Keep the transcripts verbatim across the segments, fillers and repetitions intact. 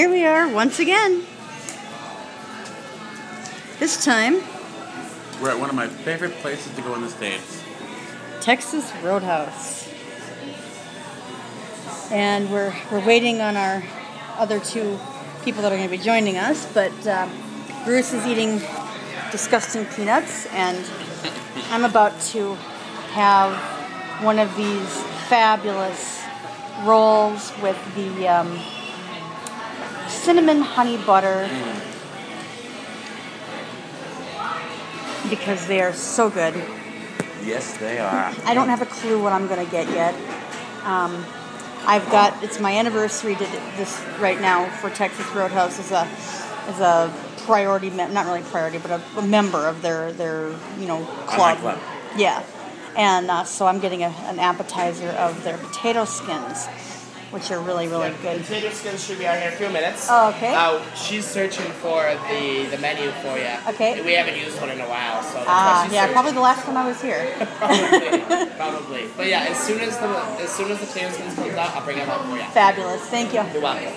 Here we are once again. This time, we're at one of my favorite places to go in the States. Texas Roadhouse. And we're we're waiting on our other two people that are going to be joining us, but uh, Bruce is eating disgusting peanuts, and I'm about to have one of these fabulous rolls with the um, cinnamon honey butter, because they are so good. Yes, they are. I don't have a clue what I'm going to get yet. Um, I've got, it's my anniversary to this right now for Texas Roadhouse as a as a priority, not really priority, but a, a member of their, their you know, club. club. Yeah. And uh, so I'm getting a, an appetizer of their potato skins, which are really, really yeah, good. Potato skins should be out here in a few minutes. Oh, okay. Uh, she's searching for the, the menu for you. Okay. We haven't used one in a while, so that's Ah, why she's yeah, searching. probably the last time I was here. probably, probably. But yeah, as soon as the as soon as the potato skins comes out, I'll bring them out for you. Fabulous, thank you. You're welcome.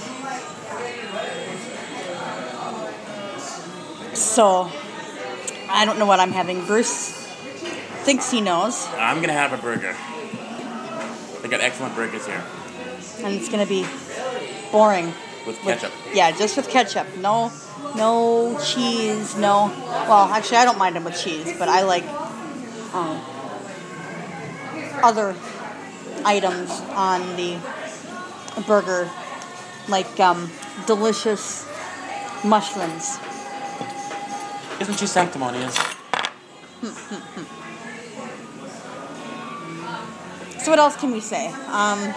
So, I don't know what I'm having. Bruce thinks he knows. I'm going to have a burger. They got excellent burgers here. And it's going to be boring. With ketchup. With, yeah, just with ketchup. No no cheese, no... Well, actually, I don't mind them with cheese, but I like um, other items on the burger, like um, delicious mushrooms. Isn't she sanctimonious? So what else can we say? Um,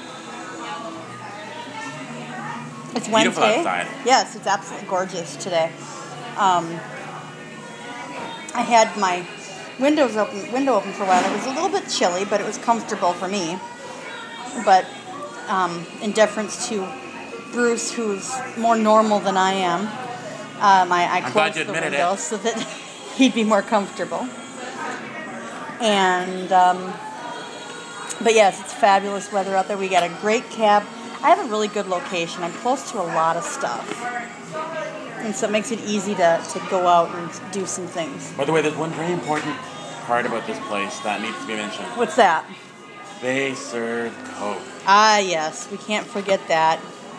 it's Wednesday. Beautiful outside. Yes, it's absolutely gorgeous today. Um, I had my windows open, window open for a while. It was a little bit chilly, but it was comfortable for me. But um, in deference to Bruce, who's more normal than I am, um, I, I closed the window it. so that he'd be more comfortable. And um, but yes, it's fabulous weather out there. We got a great cab. I have a really good location. I'm close to a lot of stuff. And so it makes it easy to, to go out and do some things. By the way, there's one very important part about this place that needs to be mentioned. What's that? They serve Coke. Ah, yes. We can't forget that.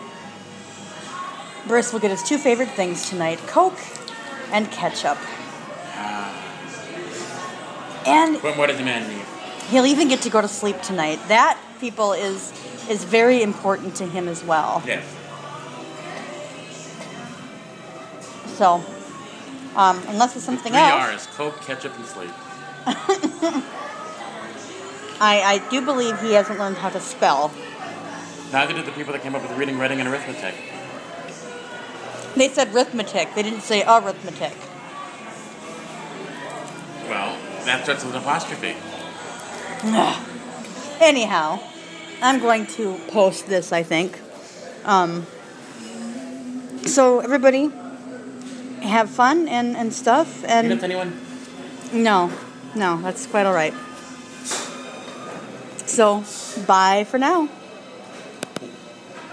Bruce will get his two favorite things tonight, Coke and ketchup. Ah. And But what does the man need? he'll even get to go to sleep tonight. That, people, is is very important to him as well. Yes. So, um, unless it's something Three else. R's, Coke, ketchup, and sleep. I, I do believe he hasn't learned how to spell. Neither did the people that came up with reading, writing, and arithmetic. They said arithmetic. They didn't say arithmetic. Well, that starts with an apostrophe. Anyhow, I'm going to post this, I think. Um, so, everybody, have fun and, and stuff. And Peanuts, anyone? No, no, that's quite all right. So, bye for now.